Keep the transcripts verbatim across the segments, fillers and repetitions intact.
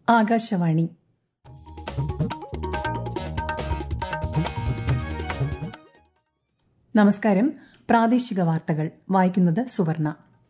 ആകാശവാണി. നമസ്കാരം. പ്രാദേശിക വാർത്തകൾ വായിക്കുന്നത് സുവർണ.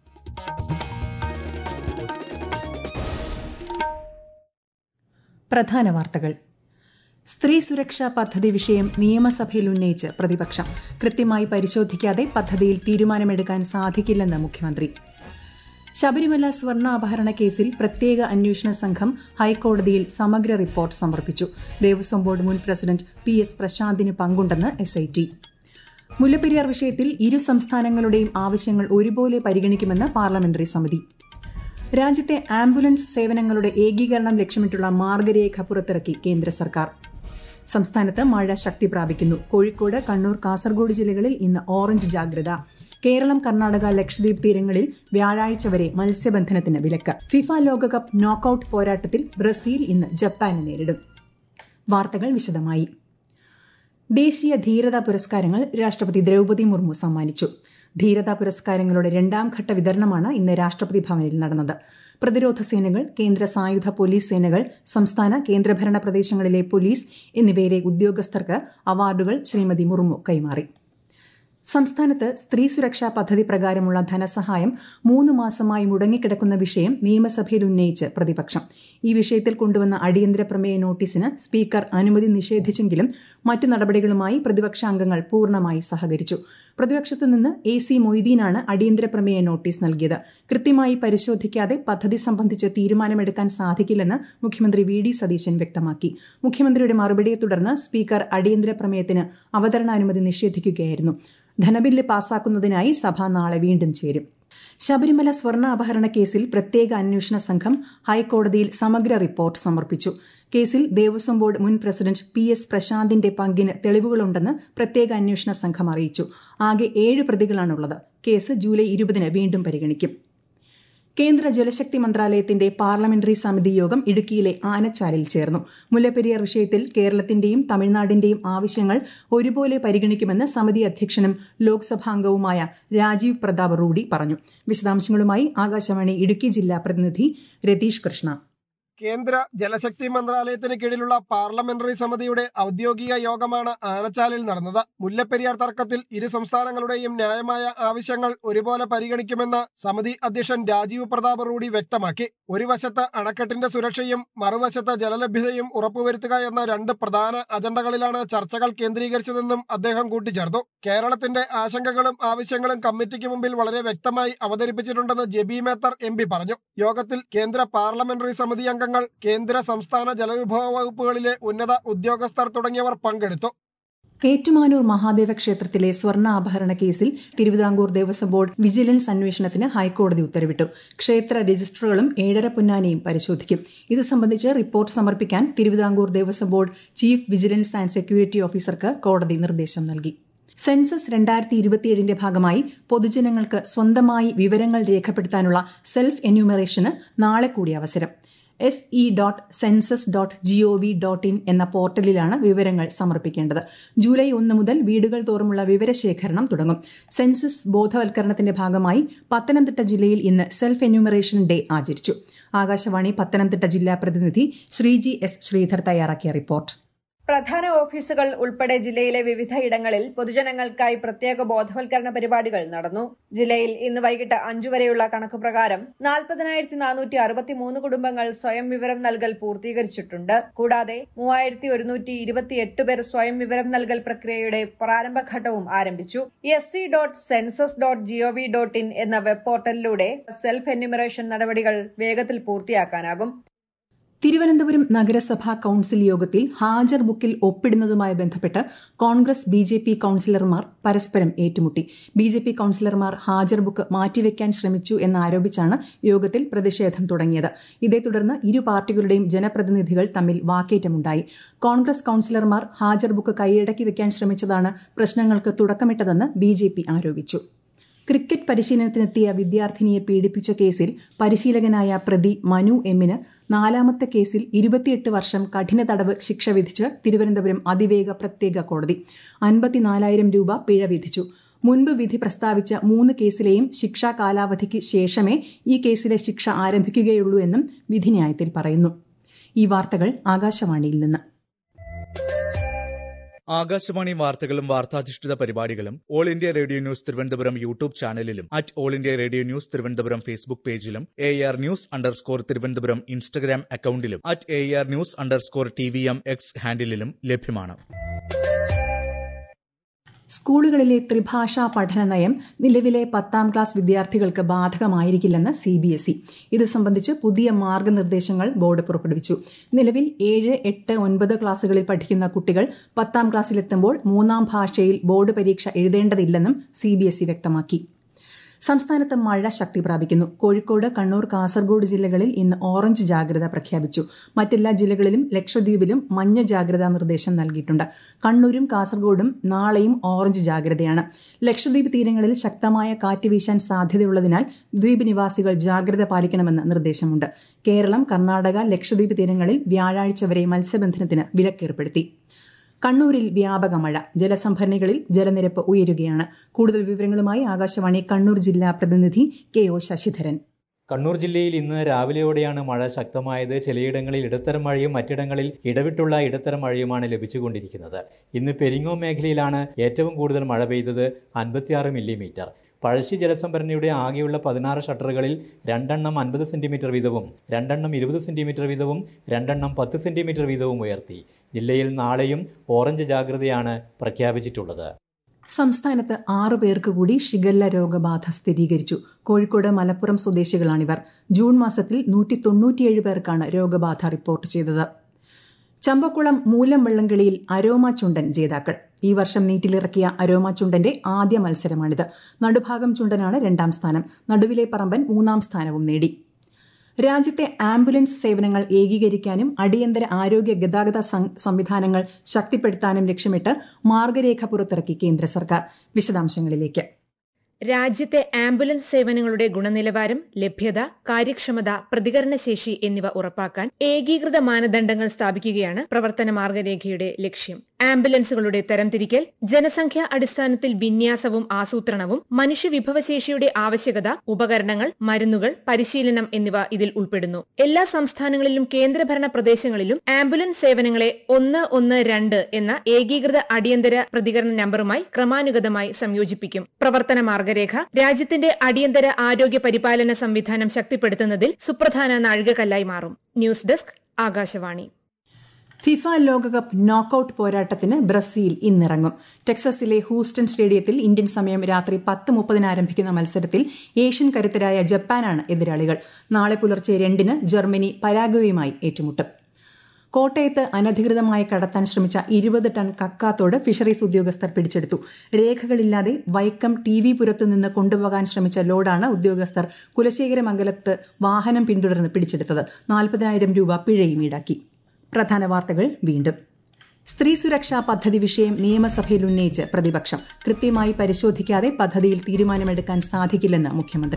പ്രധാന വാർത്തകൾ. സ്ത്രീ സുരക്ഷാ പദ്ധതി വിഷയം നിയമസഭയിൽ ഉന്നയിച്ച് പ്രതിപക്ഷം. കൃത്യമായി പരിശോധിക്കാതെ പദ്ധതിയിൽ തീരുമാനമെടുക്കാൻ സാധിക്കില്ലെന്ന് മുഖ്യമന്ത്രി. ശബരിമല സ്വർണ്ണാപഹരണ കേസിൽ പ്രത്യേക അന്വേഷണ സംഘം ഹൈക്കോടതിയിൽ സമഗ്ര റിപ്പോർട്ട് സമർപ്പിച്ചു. ദേവസ്വം ബോർഡ് മുൻ പ്രസിഡന്റ് പി എസ് പ്രശാന്തിന് പങ്കുണ്ടെന്ന് എസ് ഐ ടി. മുല്ലപ്പെരിയാർ വിഷയത്തിൽ ഇരു സംസ്ഥാനങ്ങളുടെയും ആവശ്യങ്ങൾ ഒരുപോലെ പരിഗണിക്കുമെന്ന് പാർലമെന്ററി സമിതി. രാജ്യത്തെ ആംബുലൻസ് സേവനങ്ങളുടെ ഏകീകരണം ലക്ഷ്യമിട്ടുള്ള മാർഗരേഖ പുറത്തിറക്കി കേന്ദ്ര സർക്കാർ. സംസ്ഥാനത്ത് മഴ ശക്തി പ്രാപിക്കുന്നു. കോഴിക്കോട്, കണ്ണൂർ, കാസർഗോഡ് ജില്ലകളിൽ ഇന്ന് ഓറഞ്ച് ജാഗ്രത. കേരളം, കർണാടക, ലക്ഷദ്വീപ് തീരങ്ങളിൽ വ്യാഴാഴ്ച വരെ മത്സ്യബന്ധനത്തിന് വിലക്ക്. ഫിഫ ലോകകപ്പ് നോക്കൌട്ട് പോരാട്ടത്തിൽ ബ്രസീൽ ഇന്ന് ജപ്പാനെ നേരിടും. വാർത്തകൾ വിശദമായി. ദേശീയ ധീരതാ പുരസ്കാരങ്ങൾ രാഷ്ട്രപതി ദ്രൌപദി മുർമു സമ്മാനിച്ചു. ധീരതാ പുരസ്കാരങ്ങളുടെ രണ്ടാം ഘട്ട വിതരണമാണ് ഇന്ന് രാഷ്ട്രപതി ഭവനിൽ നടന്നത്. പ്രതിരോധ സേനകൾ, കേന്ദ്ര സായുധ പോലീസ് സേനകൾ, സംസ്ഥാന കേന്ദ്രഭരണ പ്രദേശങ്ങളിലെ പോലീസ് എന്നിവയിലെ ഉദ്യോഗസ്ഥർക്ക് അവാർഡുകൾ ശ്രീമതി മുർമു കൈമാറി. സംസ്ഥാനത്ത് സ്ത്രീ സുരക്ഷാ പദ്ധതി പ്രകാരമുള്ള ധനസഹായം മൂന്ന് മാസമായി മുടങ്ങിക്കിടക്കുന്ന വിഷയം നിയമസഭയിൽ ഉന്നയിച്ച് പ്രതിപക്ഷം. ഈ വിഷയത്തിൽ കൊണ്ടുവന്ന അടിയന്തര പ്രമേയ നോട്ടീസിന് സ്പീക്കർ അനുമതി നിഷേധിച്ചെങ്കിലും മറ്റു നടപടികളുമായി പ്രതിപക്ഷാംഗങ്ങൾ പൂർണ്ണമായി സഹകരിച്ചു. പ്രതിപക്ഷത്തു നിന്ന് എ സി മൊയ്തീനാണ് അടിയന്തര പ്രമേയ നോട്ടീസ് നൽകിയത്. കൃത്യമായി പരിശോധിക്കാതെ പദ്ധതി സംബന്ധിച്ച് തീരുമാനമെടുക്കാൻ സാധിക്കില്ലെന്ന് മുഖ്യമന്ത്രി വി ഡി സതീശൻ വ്യക്തമാക്കി. മുഖ്യമന്ത്രിയുടെ മറുപടിയെ തുടർന്ന് സ്പീക്കർ അടിയന്തര പ്രമേയത്തിന് അവതരണാനുമതി നിഷേധിക്കുകയായിരുന്നു. ധനബില്ല് പാസാക്കുന്നതിനായി സഭ നാളെ വീണ്ടും ചേരും. ശബരിമല സ്വർണ്ണ അപഹരണ കേസിൽ പ്രത്യേക അന്വേഷണ സംഘം ഹൈക്കോടതിയിൽ സമഗ്ര റിപ്പോർട്ട് സമർപ്പിച്ചു. കേസിൽ ദേവസ്വം ബോർഡ് മുൻ പ്രസിഡന്റ് പി എസ് പ്രശാന്തിന്റെ പങ്കിന് തെളിവുകളുണ്ടെന്ന് പ്രത്യേക അന്വേഷണ സംഘം അറിയിച്ചു. ആകെ ഏഴ് പ്രതികളാണുള്ളത്. കേസ് ജൂലൈ ഇരുപതിന് വീണ്ടും പരിഗണിക്കും. കേന്ദ്ര ജലശക്തി മന്ത്രാലയത്തിന്റെ പാർലമെന്ററി സമിതി യോഗം ഇടുക്കിയിലെ ആനച്ചാലിൽ ചേർന്നു. മുല്ലപ്പെരിയാർ വിഷയത്തിൽ കേരളത്തിന്റെയും തമിഴ്നാടിന്റെയും ആവശ്യങ്ങൾ ഒരുപോലെ പരിഗണിക്കുമെന്ന് സമിതി അധ്യക്ഷനും ലോക്സഭാംഗവുമായ രാജീവ് പ്രതാപ് റൂഡി പറഞ്ഞു. വിശദാംശങ്ങളുമായി ആകാശവാണി ഇടുക്കി ജില്ലാ പ്രതിനിധി രതീഷ് കൃഷ്ണ. കേന്ദ്ര ജലശക്തി മന്ത്രാലയത്തിന് കീഴിലുള്ള പാർലമെന്ററി സമിതിയുടെ ഔദ്യോഗിക യോഗമാണ് ആനച്ചാലിൽ നടന്നത്. മുല്ലപ്പെരിയാർ തർക്കത്തിൽ ഇരു സംസ്ഥാനങ്ങളുടെയും ന്യായമായ ആവശ്യങ്ങൾ ഒരുപോലെ പരിഗണിക്കുമെന്ന് സമിതി അധ്യക്ഷൻ രാജീവ് പ്രതാപ് റൂഡി വ്യക്തമാക്കി. ഒരു വശത്ത് അണക്കെട്ടിന്റെ സുരക്ഷയും മറുവശത്ത് ജലലഭ്യതയും ഉറപ്പുവരുത്തുക എന്ന രണ്ട് പ്രധാന അജണ്ടകളിലാണ് ചർച്ചകൾ കേന്ദ്രീകരിച്ചതെന്നും അദ്ദേഹം കൂട്ടിച്ചേർത്തു. കേരളത്തിന്റെ ആശങ്കകളും ആവശ്യങ്ങളും കമ്മിറ്റിക്ക് മുമ്പിൽ വളരെ വ്യക്തമായി അവതരിപ്പിച്ചിട്ടുണ്ടെന്ന് ജെബി മേത്തർ എം പി പറഞ്ഞു. യോഗത്തിൽ കേന്ദ്ര പാർലമെന്ററി സമിതി അംഗങ്ങൾ, കേന്ദ്ര സംസ്ഥാന ജലവിഭവ വകുപ്പുകളിലെ ഉന്നത ഉദ്യോഗസ്ഥർ തുടങ്ങിയവർ പങ്കെടുത്തു. ഏറ്റുമാനൂർ മഹാദേവ ക്ഷേത്രത്തിലെ സ്വർണ്ണ ആഭരണ കേസിൽ തിരുവിതാംകൂർ ദേവസ്വം ബോർഡ് വിജിലൻസ് അന്വേഷണത്തിന് ഹൈക്കോടതി ഉത്തരവിട്ടു. ക്ഷേത്ര രജിസ്റ്ററുകളും ഏഴര പൊന്നാനിയും പരിശോധിക്കും. ഇത് സംബന്ധിച്ച് റിപ്പോർട്ട് സമർപ്പിക്കാൻ Thiruvithamkoor Devaswom board chief vigilance and security ഓഫീസർക്ക് കോടതി നിർദ്ദേശം നൽകി. സെൻസസ് രണ്ടായിരത്തി ഇരുപത്തിയേഴിന്റെ ഭാഗമായി പൊതുജനങ്ങൾക്ക് സ്വന്തമായി വിവരങ്ങൾ രേഖപ്പെടുത്താനുള്ള സെൽഫ് എന്യൂമറേഷന് നാളെ കൂടി അവസരം. S E dot census dot G O V dot in എന്ന പോർട്ടലിലാണ് വിവരങ്ങൾ സമർപ്പിക്കേണ്ടത്. ജൂലൈ ഒന്ന് മുതൽ വീടുകൾ തോറുമുള്ള വിവരശേഖരണം തുടങ്ങും. സെൻസസ് ബോധവൽക്കരണത്തിന്റെ ഭാഗമായി പത്തനംതിട്ട ജില്ലയിൽ ഇന്ന് സെൽഫ് എന്യൂമറേഷൻ ഡേ ആചരിച്ചു. ആകാശവാണി പത്തനംതിട്ട ജില്ലാ പ്രതിനിധി ശ്രീജി എസ് ശ്രീധർ തയ്യാറാക്കിയ റിപ്പോർട്ട്. പ്രധാന ഓഫീസുകൾ ഉൾപ്പെടെ ജില്ലയിലെ വിവിധ ഇടങ്ങളിൽ പൊതുജനങ്ങൾക്കായി പ്രത്യേക ബോധവൽക്കരണ പരിപാടികൾ നടന്നു. ജില്ലയിൽ ഇന്ന് വൈകിട്ട് അഞ്ചു വരെയുള്ള കണക്ക് പ്രകാരം നാൽപ്പതിനായിരത്തി നാനൂറ്റി അറുപത്തിമൂന്ന് കുടുംബങ്ങൾ സ്വയം വിവരം നൽകൽ പൂർത്തീകരിച്ചിട്ടുണ്ട്. കൂടാതെ മൂവായിരത്തി ഒരുന്നൂറ്റി ഇരുപത്തിയെട്ട് പേർ സ്വയം വിവരം നൽകൽ പ്രക്രിയയുടെ പ്രാരംഭഘട്ടവും ആരംഭിച്ചു. S C dot census dot G O V dot in എന്ന വെബ് പോർട്ടലിലൂടെ സെൽഫ് എന്യൂമറേഷൻ നടപടികൾ വേഗത്തിൽ പൂർത്തിയാക്കാനാകും. തിരുവനന്തപുരം നഗരസഭാ കൌൺസിൽ യോഗത്തിൽ ഹാജർ ബുക്കിൽ ഒപ്പിടുന്നതുമായി ബന്ധപ്പെട്ട് കോൺഗ്രസ് ബി ജെ പി കൌൺസിലർമാർ പരസ്പരം ഏറ്റുമുട്ടി. ബി ജെ പി കൌൺസിലർമാർ ഹാജർ ബുക്ക് മാറ്റിവെക്കാൻ ശ്രമിച്ചു എന്നാരോപിച്ചാണ് യോഗത്തിൽ പ്രതിഷേധം തുടങ്ങിയത്. ഇതേ തുടർന്ന് ഇരു പാർട്ടികളുടെയും ജനപ്രതിനിധികൾ തമ്മിൽ വാക്കേറ്റമുണ്ടായി. കോൺഗ്രസ് കൌൺസിലർമാർ ഹാജർ ബുക്ക് കൈയടക്കി വെക്കാൻ ശ്രമിച്ചതാണ് പ്രശ്നങ്ങൾക്ക് തുടക്കമിട്ടതെന്ന് ബി ജെ പി ആരോപിച്ചു. ക്രിക്കറ്റ് പരിശീലനത്തിനെത്തിയ വിദ്യാർത്ഥിനിയെ പീഡിപ്പിച്ച കേസിൽ പരിശീലകനായ പ്രതി മനു എമ്മിന് നാലാമത്തെ കേസിൽ ഇരുപത്തിയെട്ട് വർഷം കഠിന തടവ് ശിക്ഷ വിധിച്ച് തിരുവനന്തപുരം അതിവേഗ പ്രത്യേക കോടതി അൻപത്തിനാലായിരം രൂപ പിഴ വിധിച്ചു. മുൻപ് വിധി പ്രസ്താവിച്ച മൂന്ന് കേസിലെയും ശിക്ഷാ കാലാവധിക്ക് ശേഷമേ ഈ കേസിലെ ശിക്ഷ ആരംഭിക്കുകയുള്ളൂ എന്നും വിധിന്യായത്തിൽ പറയുന്നു. ഈ വാർത്തകൾ ആകാശവാണിയിൽ നിന്ന്. ആകാശവാണി വാർത്തകളും വാർത്താധിഷ്ഠിത പരിപാടികളും all India radio news Thiruvananthapuram YouTube ചാനലിലും at all India radio news Thiruvananthapuram Facebook പേജിലും A R news underscore Thiruvananthapuram Instagram അക്കൌണ്ടിലും at A R news underscore T V M X ഹാൻഡിലും ലഭ്യമാണ്. സ്കൂളുകളിലെ ത്രിഭാഷാ പഠന നയം നിലവിലെ പത്താം ക്ലാസ് വിദ്യാർത്ഥികൾക്ക് ബാധകമായിരിക്കില്ലെന്ന് സി ബി എസ് ഇ. ഇത് സംബന്ധിച്ച് പുതിയ മാർഗനിർദ്ദേശങ്ങൾ ബോർഡ് പുറപ്പെടുവിച്ചു. നിലവിൽ ഏഴ് എട്ട് ഒൻപത് ക്ലാസുകളിൽ പഠിക്കുന്ന കുട്ടികൾ പത്താം ക്ലാസ്സിലെത്തുമ്പോൾ മൂന്നാം ഭാഷയിൽ ബോർഡ് പരീക്ഷ എഴുതേണ്ടതില്ലെന്നും സി ബി എസ് ഇ വ്യക്തമാക്കി. സംസ്ഥാനത്ത് മഴ ശക്തി പ്രാപിക്കുന്നു. കോഴിക്കോട്, കണ്ണൂർ, കാസർഗോഡ് ജില്ലകളിൽ ഇന്ന് ഓറഞ്ച് ജാഗ്രത പ്രഖ്യാപിച്ചു. മറ്റെല്ലാ ജില്ലകളിലും ലക്ഷദ്വീപിലും മഞ്ഞ ജാഗ്രതാ നിർദ്ദേശം നൽകിയിട്ടുണ്ട്. കണ്ണൂരും കാസർഗോഡും നാളെയും ഓറഞ്ച് ജാഗ്രതയാണ്. ലക്ഷദ്വീപ് തീരങ്ങളിൽ ശക്തമായ കാറ്റ് വീശാൻ സാധ്യതയുള്ളതിനാൽ ദ്വീപ് നിവാസികൾ ജാഗ്രത പാലിക്കണമെന്ന് നിർദ്ദേശമുണ്ട്. കേരളം, കർണാടക, ലക്ഷദ്വീപ് തീരങ്ങളിൽ വ്യാഴാഴ്ച വരെ മത്സ്യബന്ധനത്തിന് വിലക്കേർപ്പെടുത്തി. കണ്ണൂരിൽ വ്യാപക മഴ. ജലസംഭരണികളിൽ ജലനിരപ്പ് ഉയരുകയാണ്. കൂടുതൽ വിവരങ്ങളുമായി ആകാശവാണി കണ്ണൂർ ജില്ലാ പ്രതിനിധി കെ ഒ ശശിധരൻ. കണ്ണൂർ ജില്ലയിൽ ഇന്ന് രാവിലെയോടെയാണ് മഴ ശക്തമായത്. ചിലയിടങ്ങളിൽ ഇടത്തരം മഴയും മറ്റിടങ്ങളിൽ ഇടവിട്ടുള്ള ഇടത്തരം മഴയുമാണ് ലഭിച്ചുകൊണ്ടിരിക്കുന്നത്. ഇന്ന് പെരിങ്ങോം മേഖലയിലാണ് ഏറ്റവും കൂടുതൽ മഴ പെയ്തത്, അൻപത്തിയാറ് മില്ലിമീറ്റർ. പഴശ്ശി ജലസംഭരണിയുടെ ആകെയുള്ള പതിനാറ് ഷട്ടറുകളിൽ രണ്ടെണ്ണം അൻപത് സെന്റിമീറ്റർ വീതവും രണ്ടെണ്ണം ഇരുപത് സെന്റിമീറ്റർ വീതവും രണ്ടെണ്ണം പത്ത് സെന്റിമീറ്റർ വീതവും ഉയർത്തി. ജില്ലയിൽ നാളെയും ഓറഞ്ച് ജാഗ്രതയാണ് പ്രഖ്യാപിച്ചിട്ടുള്ളത്. സംസ്ഥാനത്ത് ആറു പേർക്ക് കൂടി ഷിഗല്ല രോഗബാധ സ്ഥിരീകരിച്ചു. കോഴിക്കോട്, മലപ്പുറം സ്വദേശികളാണിവർ. ജൂൺ മാസത്തിൽ നൂറ്റി തൊണ്ണൂറ്റിയേഴ് പേർക്കാണ് രോഗബാധ റിപ്പോർട്ട് ചെയ്തത്. ചമ്പക്കുളം മൂലം വള്ളംകളിയിൽ അരോമ ചുണ്ടൻ ജേതാക്കൾ. ഈ വർഷം നീറ്റിലിറക്കിയ അരോമ ചുണ്ടന്റെ ആദ്യ മത്സരമാണിത്. നടുഭാഗം ചുണ്ടനാണ് രണ്ടാം സ്ഥാനം. നടുവിലെ പറമ്പൻ മൂന്നാം സ്ഥാനവും നേടി. രാജ്യത്തെ ആംബുലൻസ് സേവനങ്ങൾ ഏകീകരിക്കാനും അടിയന്തര ആരോഗ്യ ഗതാഗത സംവിധാനങ്ങൾ ശക്തിപ്പെടുത്താനും ലക്ഷ്യമിട്ട് മാർഗരേഖ പുറത്തിറക്കി കേന്ദ്ര സർക്കാർ. വിശദാംശങ്ങളിലേക്ക്. രാജ്യത്തെ ആംബുലൻസ് സേവനങ്ങളുടെ ഗുണനിലവാരം, ലഭ്യത, കാര്യക്ഷമത, പ്രതികരണശേഷി എന്നിവ ഉറപ്പാക്കാൻ ഏകീകൃത മാനദണ്ഡങ്ങൾ സ്ഥാപിക്കുകയാണ് പ്രവർത്തന മാർഗരേഖയുടെ ലക്ഷ്യം. ആംബുലൻസുകളുടെ തരംതിരിക്കൽ, ജനസംഖ്യാ അടിസ്ഥാനത്തിൽ വിന്യാസവും ആസൂത്രണവും, മനുഷ്യവിഭവശേഷിയുടെ ആവശ്യകത, ഉപകരണങ്ങൾ, മരുന്നുകൾ, പരിശീലനം എന്നിവ ഇതിൽ ഉൾപ്പെടുന്നു. എല്ലാ സംസ്ഥാനങ്ങളിലും കേന്ദ്രഭരണ പ്രദേശങ്ങളിലും ആംബുലൻസ് സേവനങ്ങളെ ഒന്ന് ഒന്ന് രണ്ട് എന്ന ഏകീകൃത അടിയന്തര പ്രതികരണ നമ്പറുമായി ക്രമാനുഗതമായി സംയോജിപ്പിക്കും. പ്രവർത്തന മാർഗരേഖ രാജ്യത്തിന്റെ അടിയന്തര ആരോഗ്യ പരിപാലന സംവിധാനം ശക്തിപ്പെടുത്തുന്നതിൽ സുപ്രധാന നാഴികക്കല്ലായി മാറും. News desk, Akashvani. ഫിഫ ലോകകപ്പ് നോക്കൌട്ട് പോരാട്ടത്തിന് ബ്രസീൽ ഇന്നിറങ്ങും. ടെക്സസിലെ ഹൂസ്റ്റൺ സ്റ്റേഡിയത്തിൽ ഇന്ത്യൻ സമയം രാത്രി പത്ത് മുപ്പതിന് ആരംഭിക്കുന്ന മത്സരത്തിൽ ഏഷ്യൻ കരുത്തരായ ജപ്പാനാണ് എതിരാളികൾ. നാളെ പുലർച്ചെ രണ്ടിന് ജർമ്മനി പരാഗ്വേയുമായി ഏറ്റുമുട്ടും. കോട്ടയത്ത് അനധികൃതമായി കടത്താൻ ശ്രമിച്ച ഇരുപത് ടൺ കക്കാത്തോട് ഫിഷറീസ് ഉദ്യോഗസ്ഥർ പിടിച്ചെടുത്തു. രേഖകളില്ലാതെ വൈക്കം ടി വി പുരത്തു നിന്ന് കൊണ്ടുപോകാൻ ശ്രമിച്ച ലോഡാണ് ഉദ്യോഗസ്ഥർ കുലശേഖരമംഗലത്ത് വാഹനം പിന്തുടർന്ന് പിടിച്ചെടുത്തത്. നാൽപ്പതിനായിരം രൂപ പിഴയും ഈടാക്കി. പ്രധാന വാർത്തകൾ വീണ്ടും. സ്ത്രീ സുരക്ഷാ പദ്ധതി വിഷയം നിയമസഭയിൽ ഉന്നയിച്ച് പ്രതിപക്ഷം. കൃത്യമായി പരിശോധിക്കാതെ പദ്ധതിയിൽ തീരുമാനമെടുക്കാൻ സാധിക്കില്ലെന്ന് മുഖ്യമന്ത്രി.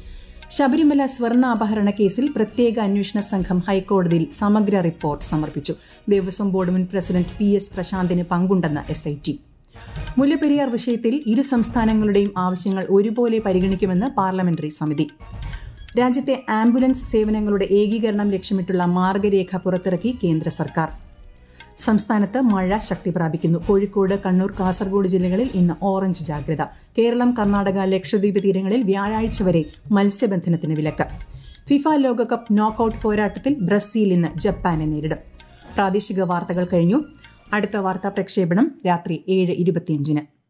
ശബരിമല സ്വർണ്ണ അപഹരണ കേസിൽ പ്രത്യേക അന്വേഷണ സംഘം ഹൈക്കോടതിയിൽ സമഗ്ര റിപ്പോർട്ട് സമർപ്പിച്ചു. ദേവസ്വം ബോർഡ് മുൻ പ്രസിഡന്റ് പി എസ് പ്രശാന്തിന് പങ്കുണ്ടെന്ന് എസ് ഐ ടി. മുല്ലപ്പെരിയാർ വിഷയത്തിൽ ഇരു സംസ്ഥാനങ്ങളുടെയും ആവശ്യങ്ങൾ ഒരുപോലെ പരിഗണിക്കുമെന്ന് പാർലമെന്ററി സമിതി. രാജ്യത്തെ ആംബുലൻസ് സേവനങ്ങളുടെ ഏകീകരണം ലക്ഷ്യമിട്ടുള്ള മാർഗരേഖ പുറത്തിറക്കി കേന്ദ്ര സർക്കാർ. സംസ്ഥാനത്ത് മഴ ശക്തി പ്രാപിക്കുന്നു. കോഴിക്കോട്, കണ്ണൂർ, കാസർഗോഡ് ജില്ലകളിൽ ഇന്ന് ഓറഞ്ച് ജാഗ്രത. കേരളം, കർണാടക, ലക്ഷദ്വീപ് തീരങ്ങളിൽ വ്യാഴാഴ്ച വരെ മത്സ്യബന്ധനത്തിന് വിലക്ക്. ഫിഫ ലോകകപ്പ് നോക്കൌട്ട് പോരാട്ടത്തിൽ ബ്രസീൽ ഇന്ന് ജപ്പാനെ നേരിടും. പ്രാദേശിക വാർത്തകൾ കഴിഞ്ഞു. അടുത്ത വാർത്താ പ്രക്ഷേപണം രാത്രി ഏഴ് ഇരുപത്തിയഞ്ചിന്.